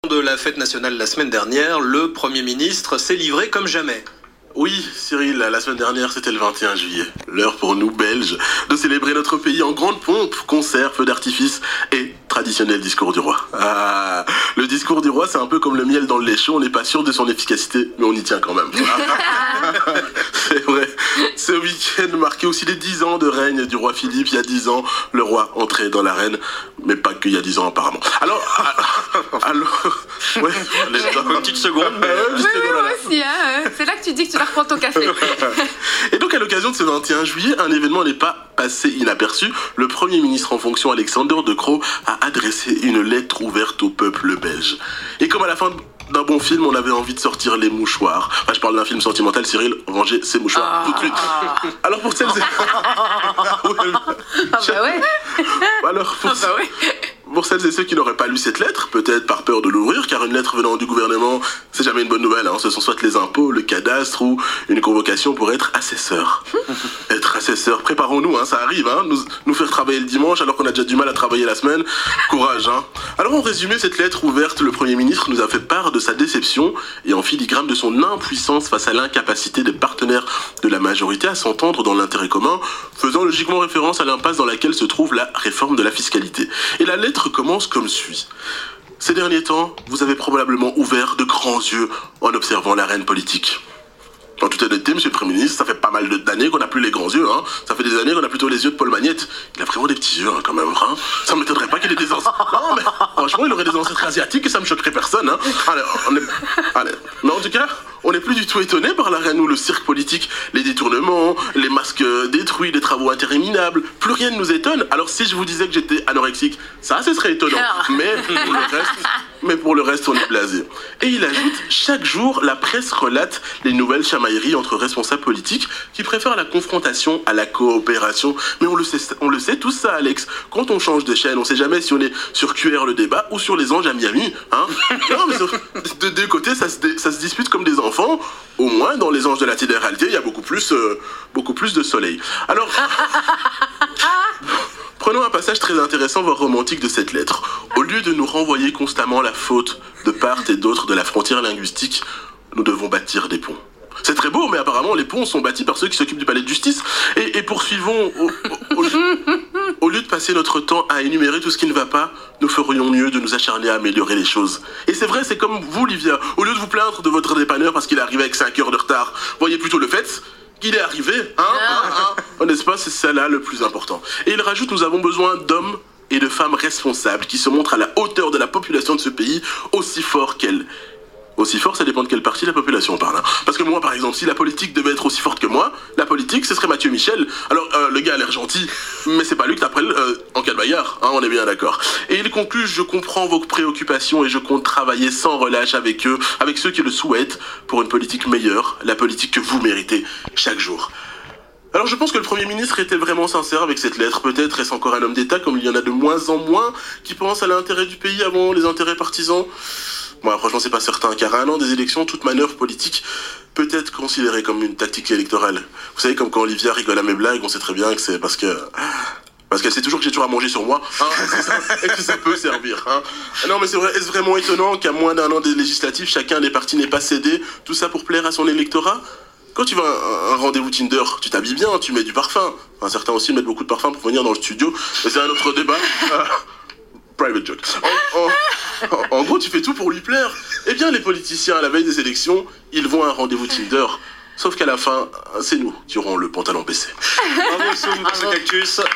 De la fête nationale la semaine dernière, le Premier ministre s'est livré comme jamais. Oui, Cyril, la semaine dernière, c'était le 21 juillet. L'heure pour nous, Belges, de célébrer notre pays en grande pompe, concerts, feux d'artifice et traditionnel discours du roi. Ah, le discours du roi, c'est un peu comme le miel dans le lait chaud, on n'est pas sûr de son efficacité, mais on y tient quand même. C'est vrai. Ce week-end marquait aussi les 10 ans de règne du roi Philippe. Il y a 10 ans, le roi entrait dans l'arène, mais pas qu'il y a 10 ans apparemment. Alors, ouais, Une petite seconde. Oui, moi aussi, hein. C'est là que tu dis que tu vas reprendre ton café. Et donc, à l'occasion de ce 21 juillet, un événement n'est pas passé inaperçu. Le Premier ministre en fonction, Alexander De Croo, a adressé une lettre ouverte au peuple belge. Et comme à la fin d'un bon film, on avait envie de sortir les mouchoirs. Enfin, je parle d'un film sentimental, Cyril, rangez ses mouchoirs tout de suite. Alors pour celles et... Alors pour celles et ceux qui n'auraient pas lu cette lettre, peut-être par peur de l'ouvrir, car une lettre venant du gouvernement, c'est jamais une bonne nouvelle, hein. Ce sont soit les impôts, le cadastre ou une convocation pour être assesseur. Être assesseur, préparons-nous, hein, ça arrive, hein, nous faire travailler le dimanche alors qu'on a déjà du mal à travailler la semaine. Courage, hein. Alors en résumé, cette lettre ouverte, le Premier ministre nous a fait part de sa déception et en filigrane de son impuissance face à l'incapacité des partenaires de la majorité à s'entendre dans l'intérêt commun, faisant logiquement référence à l'impasse dans laquelle se trouve la réforme de la fiscalité. Et la lettre commence comme suit. Ces derniers temps, vous avez probablement ouvert de grands yeux en observant l'arène politique. En toute honnêteté, monsieur le Premier ministre, ça fait pas mal d'années qu'on n'a plus les grands yeux, hein. Ça fait des années qu'on a plutôt les yeux de Paul Magnette. Il a vraiment des petits yeux, hein, quand même, hein. Ça ne m'étonnerait pas qu'il ait des ancêtres... Non, mais franchement, il aurait des ancêtres asiatiques et ça me choquerait personne, hein. Allez. Mais en tout cas, on n'est plus du tout étonné par l'arène où le cirque politique, les détournements, les masques détruits, les travaux interminables, plus rien ne nous étonne. Alors si je vous disais que j'étais anorexique, ça, ce serait étonnant. Mais pour le reste, on est blasé. Et il ajoute, chaque jour, la presse relate les nouvelles chamailleries entre responsables politiques qui préfèrent la confrontation à la coopération. Mais on le sait tous ça, Alex. Quand on change de chaîne, on sait jamais si on est sur QR le débat ou sur les anges à Miami, hein. Non, mais de deux côtés, ça se dispute comme des enfants. Au moins, dans les anges de la télé-réalité, il y a beaucoup plus de soleil. Alors... Prenons un passage très intéressant, voire romantique de cette lettre. Au lieu de nous renvoyer constamment la faute de part et d'autre de la frontière linguistique, nous devons bâtir des ponts. C'est très beau, mais apparemment les ponts sont bâtis par ceux qui s'occupent du palais de justice. Et poursuivons, au lieu de passer notre temps à énumérer tout ce qui ne va pas, nous ferions mieux de nous acharner à améliorer les choses. Et c'est vrai, c'est comme vous, Livia. Au lieu de vous plaindre de votre dépanneur parce qu'il est arrivé avec 5 heures de retard, voyez plutôt le fait qu'il est arrivé, hein. N'est-ce pas, c'est ça là le plus important. Et il rajoute, nous avons besoin d'hommes et de femmes responsables qui se montrent à la hauteur de la population de ce pays, aussi fort qu'elle. Aussi fort, ça dépend de quelle partie de la population on parle, hein. Parce que moi, par exemple, si la politique devait être aussi forte que moi, la politique, ce serait Mathieu Michel. Alors, le gars a l'air gentil, mais c'est pas lui que t'appelles en cas de bagarre, hein, on est bien d'accord. Et il conclut, je comprends vos préoccupations et je compte travailler sans relâche avec eux, avec ceux qui le souhaitent, pour une politique meilleure, la politique que vous méritez chaque jour. Alors je pense que le Premier ministre était vraiment sincère avec cette lettre. Peut-être est-ce encore un homme d'État, comme il y en a de moins en moins, qui pense à l'intérêt du pays avant les intérêts partisans. Moi, franchement, c'est pas certain, car à un an des élections, toute manœuvre politique peut être considérée comme une tactique électorale. Vous savez, comme quand Olivia rigole à mes blagues, on sait très bien que c'est parce qu'elle sait toujours que j'ai toujours à manger sur moi, hein, et que ça peut servir, hein. Non, mais c'est vrai, est-ce vraiment étonnant qu'à moins d'un an des législatives, chacun des partis n'ait pas cédé, tout ça pour plaire à son électorat? Quand tu vas à un rendez-vous Tinder, tu t'habilles bien, tu mets du parfum. Enfin, certains aussi mettent beaucoup de parfum pour venir dans le studio, mais c'est un autre débat. Private joke. En gros, tu fais tout pour lui plaire. Eh bien, les politiciens, à la veille des élections, ils vont à un rendez-vous Tinder. Sauf qu'à la fin, c'est nous qui aurons le pantalon baissé. Bravo, Soum, pour ce cactus.